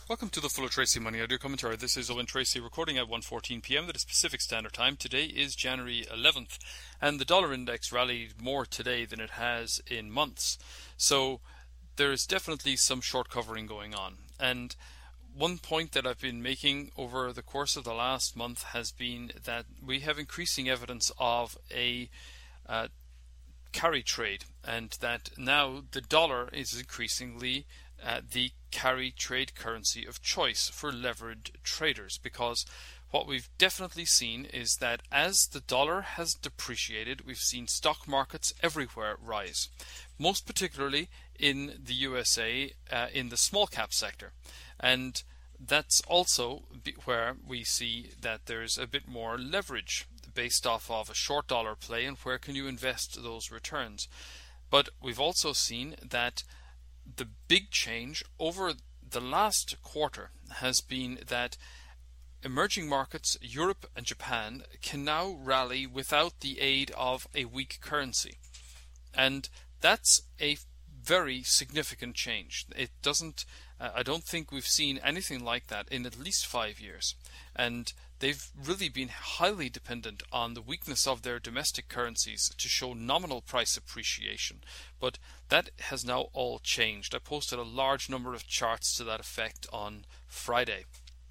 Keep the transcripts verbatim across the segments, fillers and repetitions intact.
Welcome to the Full of Tracy Money Audio Commentary. This is Owen Tracy recording at one fourteen p m that is Pacific Standard Time. Today is January eleventh, and the dollar index rallied more today than it has in months. So there is definitely some short covering going on. And one point that I've been making over the course of the last month has been that we have increasing evidence of a uh, carry trade, and that now the dollar is increasingly uh, the carry trade currency of choice for levered traders, because what we've definitely seen is that as the dollar has depreciated, we've seen stock markets everywhere rise, most particularly in the U S A uh, in the small cap sector. And that's also where we see that there's a bit more leverage based off of a short dollar play and where can you invest those returns. But we've also seen that the big change over the last quarter has been that emerging markets, Europe and Japan, can now rally without the aid of a weak currency. And that's a very significant change. It doesn't, uh, I don't think we've seen anything like that in at least five years. And they've really been highly dependent on the weakness of their domestic currencies to show nominal price appreciation. But that has now all changed. I posted a large number of charts to that effect on Friday.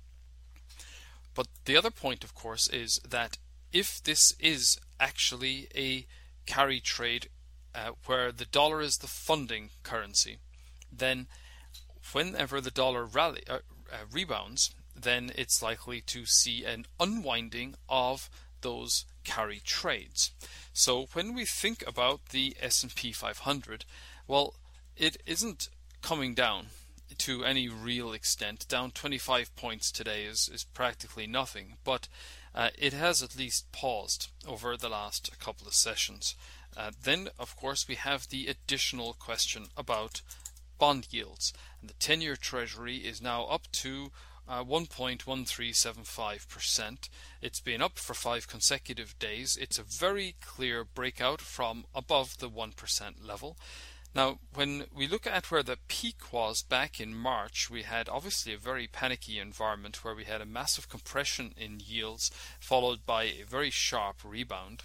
But the other point, of course, is that if this is actually a carry trade uh, where the dollar is the funding currency, then whenever the dollar rally, uh, uh, rebounds, then it's likely to see an unwinding of those carry trades. So when we think about the S and P five hundred, well, it isn't coming down to any real extent. Down twenty-five points today is, is practically nothing, but uh, it has at least paused over the last couple of sessions. Uh, then, of course, we have the additional question about bond yields. And the ten-year Treasury is now up to Uh, one point one three seven five percent. It's been up for five consecutive days. It's a very clear breakout from above the one percent level. Now, when we look at where the peak was back in March, we had obviously a very panicky environment where we had a massive compression in yields followed by a very sharp rebound.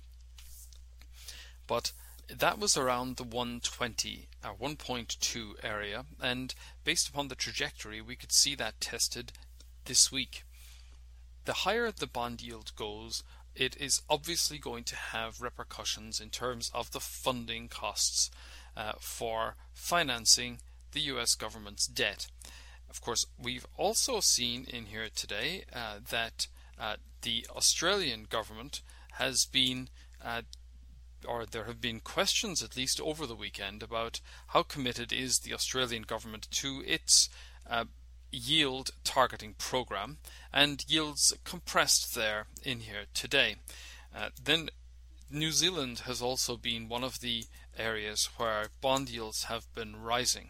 But that was around the one twenty, uh, one point two area, and based upon the trajectory, we could see that tested this week. The higher the bond yield goes, it is obviously going to have repercussions in terms of the funding costs uh, for financing the U S government's debt. Of course, we've also seen in here today uh, that uh, the Australian government has been uh, or there have been questions, at least over the weekend, about how committed is the Australian government to its uh, yield targeting program, and yields compressed there in here today. Uh, then New Zealand has also been one of the areas where bond yields have been rising.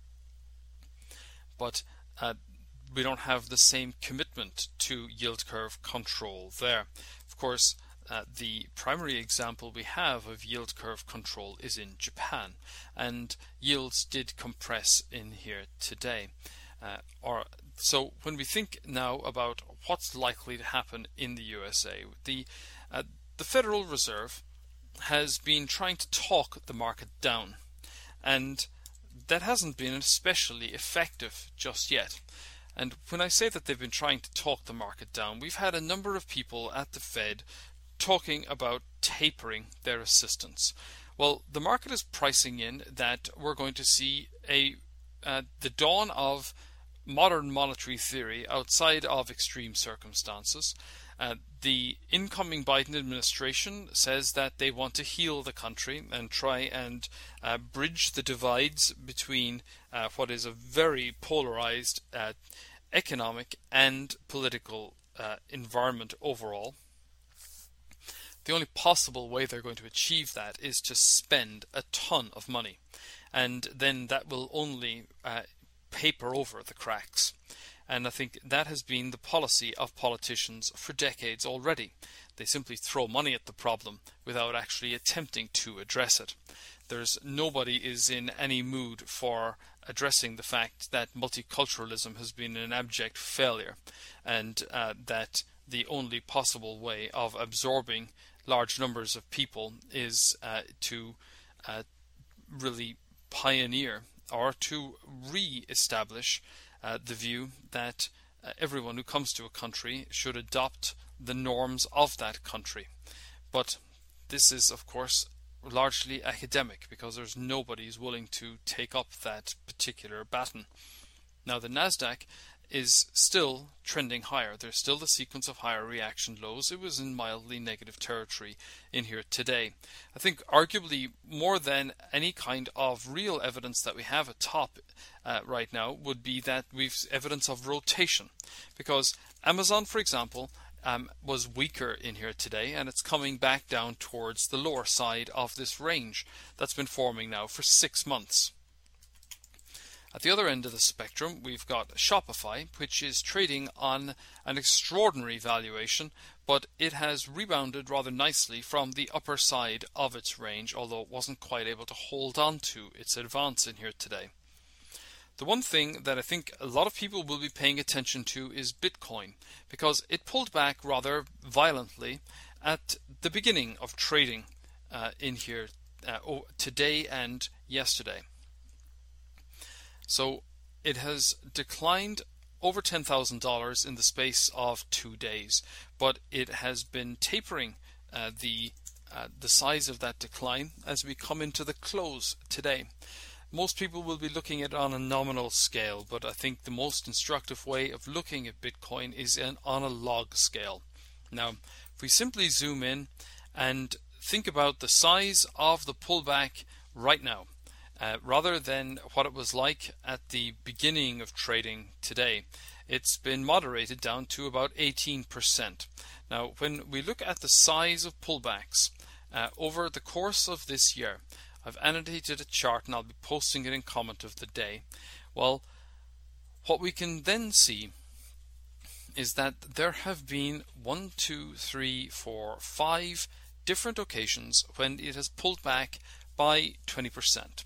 But uh, we don't have the same commitment to yield curve control there. Of course, Uh, the primary example we have of yield curve control is in Japan, and yields did compress in here today. Uh, or so when we think now about what's likely to happen in the U S A, the uh, the Federal Reserve has been trying to talk the market down, and that hasn't been especially effective just yet. And when I say that they've been trying to talk the market down, we've had a number of people at the Fed talking about tapering their assistance. Well, the market is pricing in that we're going to see a uh, the dawn of modern monetary theory outside of extreme circumstances. Uh, the incoming Biden administration says that they want to heal the country and try and uh, bridge the divides between uh, what is a very polarized uh, economic and political uh, environment overall. The only possible way they're going to achieve that is to spend a ton of money, and then that will only uh, paper over the cracks. And I think that has been the policy of politicians for decades already. They simply throw money at the problem without actually attempting to address it. There's nobody is in any mood for addressing the fact that multiculturalism has been an abject failure, and uh, that the only possible way of absorbing large numbers of people is uh, to uh, really pioneer or to re-establish uh, the view that uh, everyone who comes to a country should adopt the norms of that country. But this is, of course, largely academic, because there's nobody who's willing to take up that particular baton. Now, the Nasdaq is still trending higher. There's still the sequence of higher reaction lows. It was in mildly negative territory in here today. I think arguably more than any kind of real evidence that we have at top uh, right now would be that we've evidence of rotation, because Amazon, for example, Um, was weaker in here today, and it's coming back down towards the lower side of this range that's been forming now for six months. At the other end of the spectrum, we've got Shopify, which is trading on an extraordinary valuation, but it has rebounded rather nicely from the upper side of its range, although it wasn't quite able to hold on to its advance in here today. The one thing that I think a lot of people will be paying attention to is Bitcoin, because it pulled back rather violently at the beginning of trading uh, in here uh, today and yesterday. So it has declined over ten thousand dollars in the space of two days, but it has been tapering uh, the, uh, the size of that decline as we come into the close today. Most people will be looking at it on a nominal scale, but I think the most instructive way of looking at Bitcoin is in, on a log scale. Now, if we simply zoom in and think about the size of the pullback right now, uh, rather than what it was like at the beginning of trading today, it's been moderated down to about eighteen percent. Now, when we look at the size of pullbacks uh, over the course of this year, I've annotated a chart and I'll be posting it in comment of the day. Well, what we can then see is that there have been one, two, three, four, five different occasions when it has pulled back by twenty percent.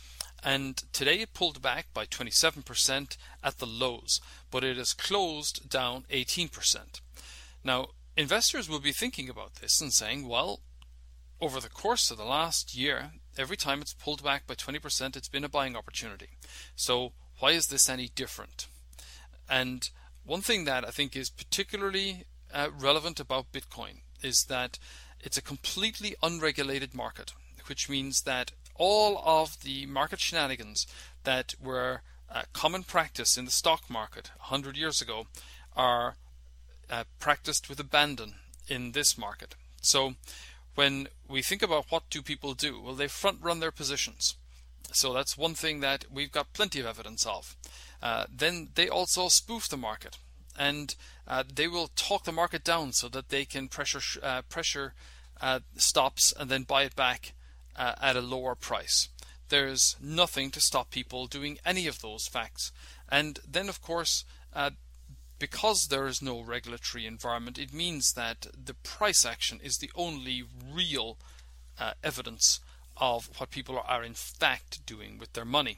And today it pulled back by twenty-seven percent at the lows, but it has closed down eighteen percent. Now, investors will be thinking about this and saying, well, over the course of the last year, every time it's pulled back by twenty percent, it's been a buying opportunity. So why is this any different? And one thing that I think is particularly uh, relevant about Bitcoin is that it's a completely unregulated market, which means that all of the market shenanigans that were uh, common practice in the stock market one hundred years ago are uh, practiced with abandon in this market. So when we think about what do people do, well, they front run their positions. So that's one thing that we've got plenty of evidence of. Uh, then they also spoof the market, and uh, they will talk the market down so that they can pressure uh, pressure uh, stops and then buy it back uh, at a lower price. There's nothing to stop people doing any of those facts. And then, of course, uh, because there is no regulatory environment, it means that the price action is the only real uh, evidence of what people are in fact doing with their money.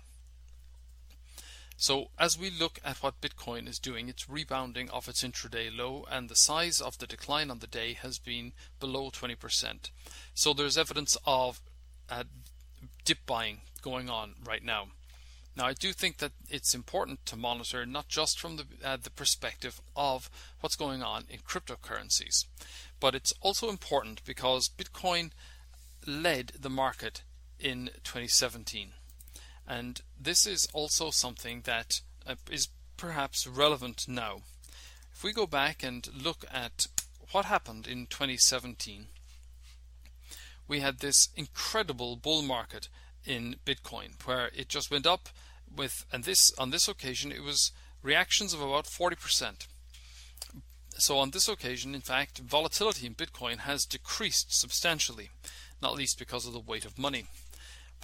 So as we look at what Bitcoin is doing, it's rebounding off its intraday low, and the size of the decline on the day has been below twenty percent. So there's evidence of uh, dip buying going on right now. Now, I do think that it's important to monitor not just from the, uh, the perspective of what's going on in cryptocurrencies, but it's also important because Bitcoin led the market in twenty seventeen. And this is also something that uh, is perhaps relevant now. If we go back and look at what happened in twenty seventeen, we had this incredible bull market in Bitcoin where it just went up with, and this on this occasion it was reactions of about forty percent. So on this occasion, in fact, volatility in Bitcoin has decreased substantially, not least because of the weight of money. But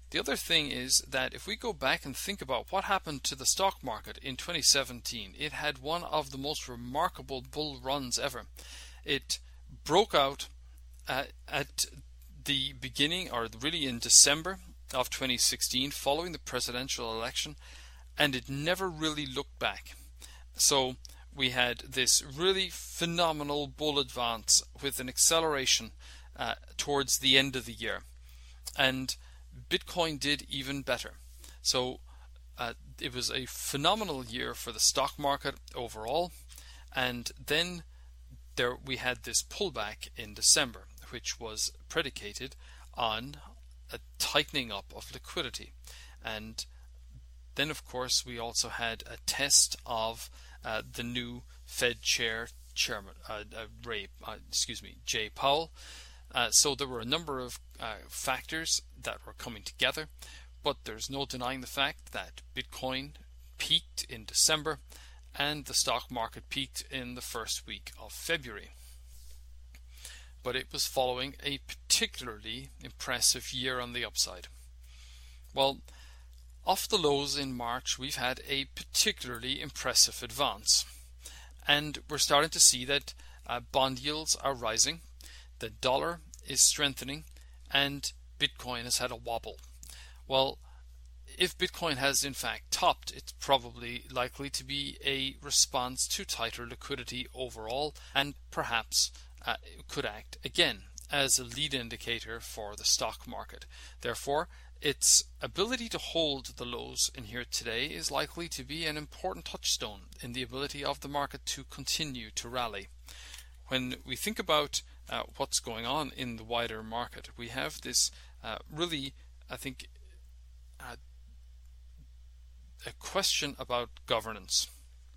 The other thing is that if we go back and think about what happened to the stock market in twenty seventeen, it had one of the most remarkable bull runs ever. It broke out at, at the beginning, or really in December of twenty sixteen, following the presidential election, and it never really looked back. So we had this really phenomenal bull advance with an acceleration uh, towards the end of the year, and Bitcoin did even better. So uh, it was a phenomenal year for the stock market overall, and then there we had this pullback in December, which was predicated on a tightening up of liquidity. And then of course we also had a test of uh, the new Fed chair chairman uh, uh, Ray uh, excuse me Jay Powell. Uh, so there were a number of uh, factors that were coming together, but there's no denying the fact that Bitcoin peaked in December and the stock market peaked in the first week of February. But it was following a particularly impressive year on the upside. Well, off the lows in March, we've had a particularly impressive advance, and we're starting to see that uh, bond yields are rising, the dollar is strengthening, and Bitcoin has had a wobble. Well, if Bitcoin has in fact topped, it's probably likely to be a response to tighter liquidity overall, and perhaps uh, it could act again as a lead indicator for the stock market. Therefore, its ability to hold the lows in here today is likely to be an important touchstone in the ability of the market to continue to rally. When we think about uh, what's going on in the wider market, we have this uh, really, I think, uh, a question about governance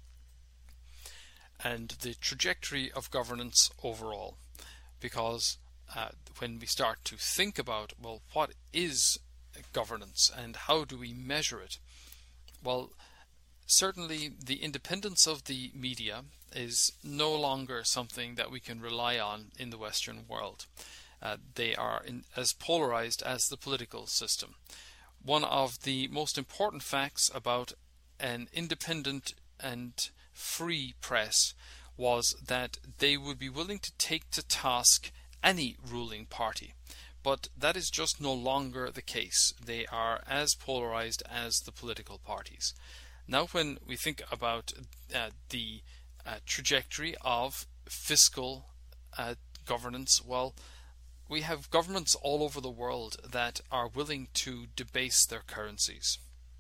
and the trajectory of governance overall. Because uh, when we start to think about, well, what is governance and how do we measure it? Well, certainly the independence of the media is no longer something that we can rely on in the Western world. Uh, they are in, as polarized as the political system. One of the most important facts about an independent and free press was that they would be willing to take to task any ruling party. But that is just no longer the case. They are as polarized as the political parties. Now when we think about uh, the uh, trajectory of fiscal uh, governance, well, we have governments all over the world that are willing to debase their currencies.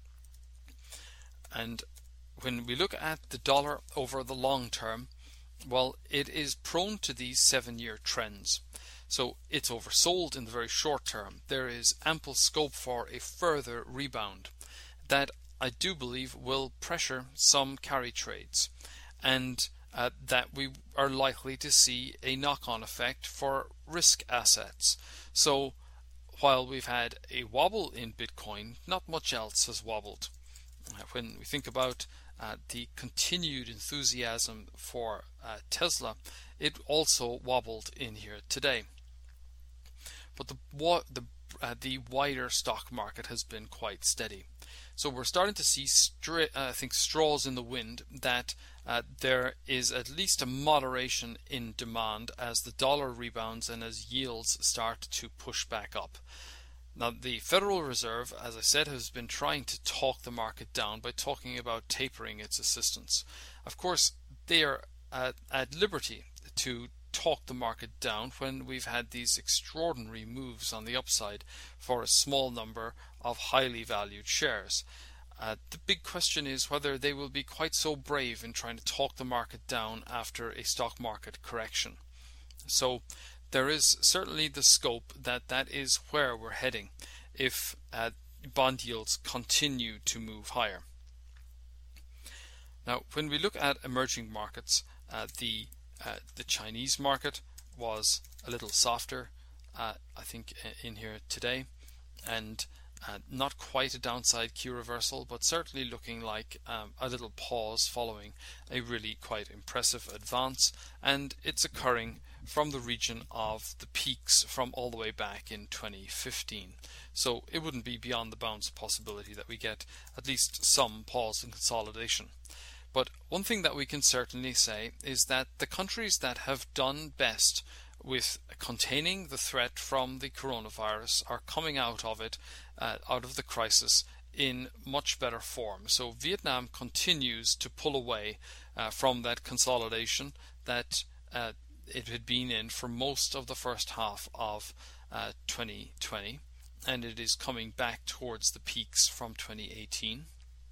And when we look at the dollar over the long term, well, it is prone to these seven-year trends. So it's oversold in the very short term. There is ample scope for a further rebound that I do believe will pressure some carry trades, and uh, that we are likely to see a knock-on effect for risk assets. So while we've had a wobble in Bitcoin, not much else has wobbled. Uh, when we think about uh, the continued enthusiasm for uh, Tesla, it also wobbled in here today. But the the uh, the wider stock market has been quite steady. So we're starting to see, stra uh, I think, straws in the wind that uh, there is at least a moderation in demand as the dollar rebounds and as yields start to push back up. Now, the Federal Reserve, as I said, has been trying to talk the market down by talking about tapering its assistance. Of course, they are at, at liberty to talk the market down when we've had these extraordinary moves on the upside for a small number of highly valued shares. Uh, the big question is whether they will be quite so brave in trying to talk the market down after a stock market correction. So there is certainly the scope that that is where we're heading if uh, bond yields continue to move higher. Now, when we look at emerging markets, uh, the Uh, the Chinese market was a little softer, uh, I think, in here today, and uh, not quite a downside Q reversal, but certainly looking like um, a little pause following a really quite impressive advance, and it's occurring from the region of the peaks from all the way back in twenty fifteen. So it wouldn't be beyond the bounds of possibility that we get at least some pause in consolidation. But one thing that we can certainly say is that the countries that have done best with containing the threat from the coronavirus are coming out of it, uh, out of the crisis, in much better form. So Vietnam continues to pull away uh, from that consolidation that uh, it had been in for most of the first half of uh, twenty twenty, and it is coming back towards the peaks from twenty eighteen.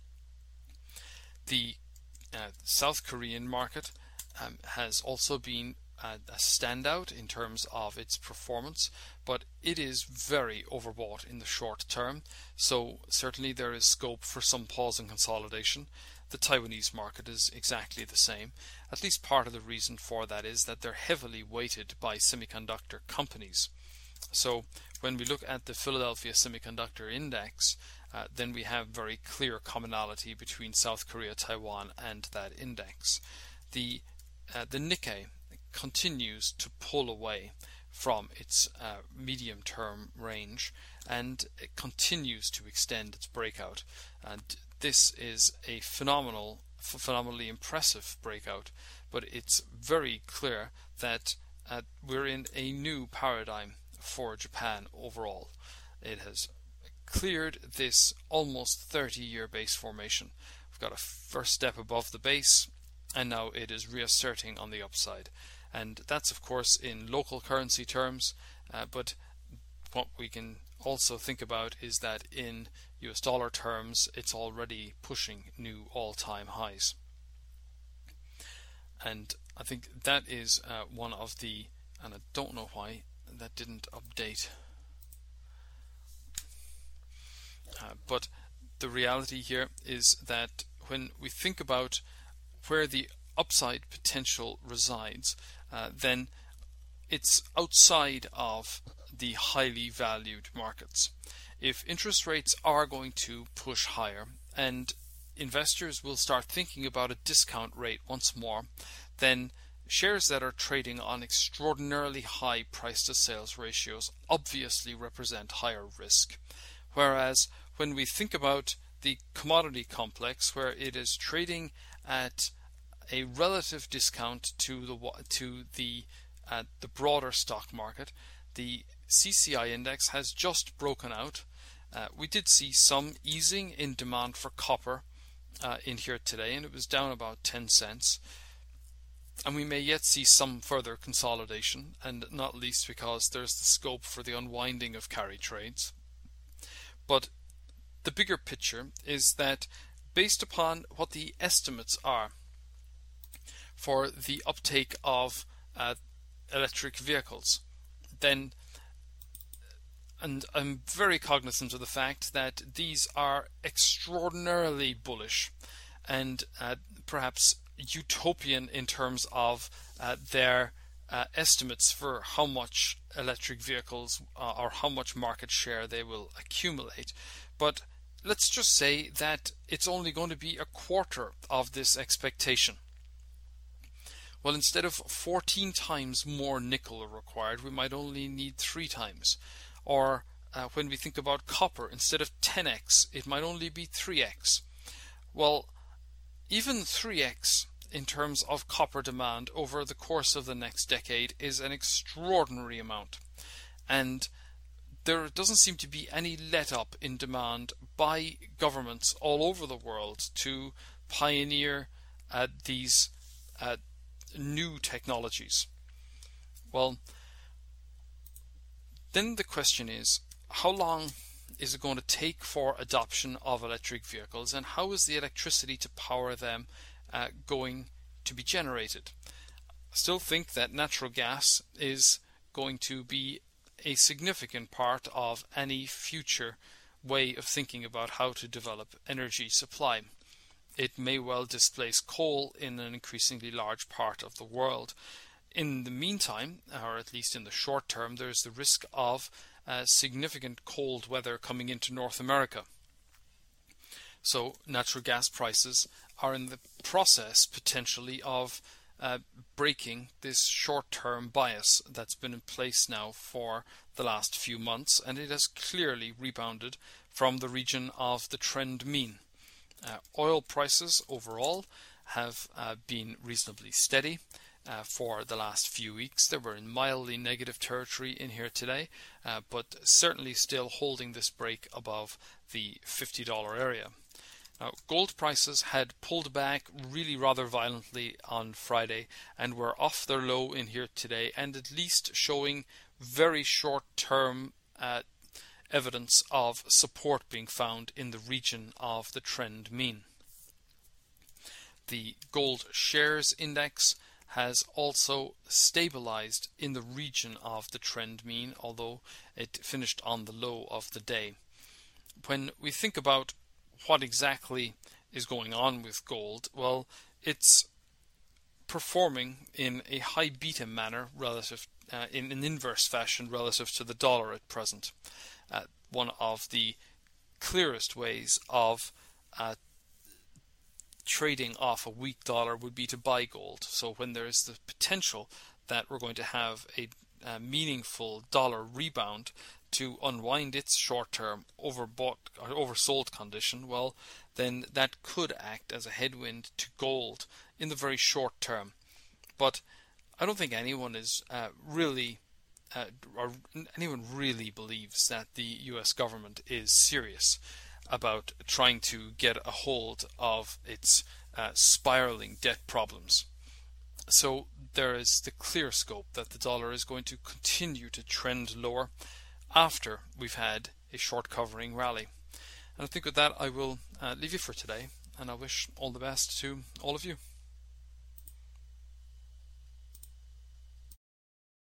The uh, South Korean market um, has also been uh, a standout in terms of its performance, but it is very overbought in the short term, so certainly there is scope for some pause and consolidation. The Taiwanese market is exactly the same. At least part of the reason for that is that they're heavily weighted by semiconductor companies. So when we look at the Philadelphia Semiconductor Index, uh, then we have very clear commonality between South Korea, Taiwan, and that index. The uh, the Nikkei continues to pull away from its uh, medium-term range, and it continues to extend its breakout. And this is a phenomenal, phenomenally impressive breakout, but it's very clear that uh, we're in a new paradigm for Japan overall. It has cleared this almost thirty-year base formation. We've got a first step above the base, and now it is reasserting on the upside. And that's of course in local currency terms, uh, but what we can also think about is that in U S dollar terms it's already pushing new all-time highs. And I think that is uh, one of the, and I don't know why that didn't update, uh, but the reality here is that when we think about where the upside potential resides, uh, then it's outside of the highly valued markets. If interest rates are going to push higher and investors will start thinking about a discount rate once more, then shares that are trading on extraordinarily high price to sales ratios obviously represent higher risk. Whereas when we think about the commodity complex, where it is trading at a relative discount to the to the uh, the broader stock market, the C C I index has just broken out. Uh, we did see some easing in demand for copper uh, in here today, and it was down about ten cents. And we may yet see some further consolidation, and not least because there's the scope for the unwinding of carry trades. But the bigger picture is that based upon what the estimates are for the uptake of uh, electric vehicles, then, and I'm very cognizant of the fact that these are extraordinarily bullish and uh, perhaps utopian in terms of uh, their uh, estimates for how much electric vehicles uh, or how much market share they will accumulate. But let's just say that it's only going to be a quarter of this expectation. Well, instead of fourteen times more nickel required, we might only need three times. Or uh, when we think about copper, instead of ten x, it might only be three x. Well, even three x in terms of copper demand over the course of the next decade is an extraordinary amount. And there doesn't seem to be any let-up in demand by governments all over the world to pioneer uh, these uh, new technologies. Well, then the question is, how long is it going to take for adoption of electric vehicles, and how is the electricity to power them uh, going to be generated? I still think that natural gas is going to be a significant part of any future way of thinking about how to develop energy supply. It may well displace coal in an increasingly large part of the world. In the meantime, or at least in the short term, there's the risk of uh, significant cold weather coming into North America. So natural gas prices are in the process potentially of uh, breaking this short-term bias that's been in place now for the last few months, and it has clearly rebounded from the region of the trend mean. Uh, oil prices overall have uh, been reasonably steady uh, for the last few weeks. They were in mildly negative territory in here today, uh, but certainly still holding this break above the fifty dollar area. Now, gold prices had pulled back really rather violently on Friday and were off their low in here today, and at least showing very short-term uh, evidence of support being found in the region of the trend mean. The gold shares index has also stabilized in the region of the trend mean, although it finished on the low of the day. When we think about what exactly is going on with gold, well, it's performing in a high beta manner relative, uh, in an inverse fashion relative to the dollar at present. Uh, one of the clearest ways of uh, trading off a weak dollar would be to buy gold. So when there is the potential that we're going to have a, a meaningful dollar rebound to unwind its short-term overbought or oversold condition, well, then that could act as a headwind to gold in the very short term. But I don't think anyone is uh, really, uh, or anyone really believes that the U S government is serious about trying to get a hold of its uh, spiraling debt problems. So there is the clear scope that the dollar is going to continue to trend lower after we've had a short covering rally. And I think with that I will uh, leave you for today, and I wish all the best to all of you.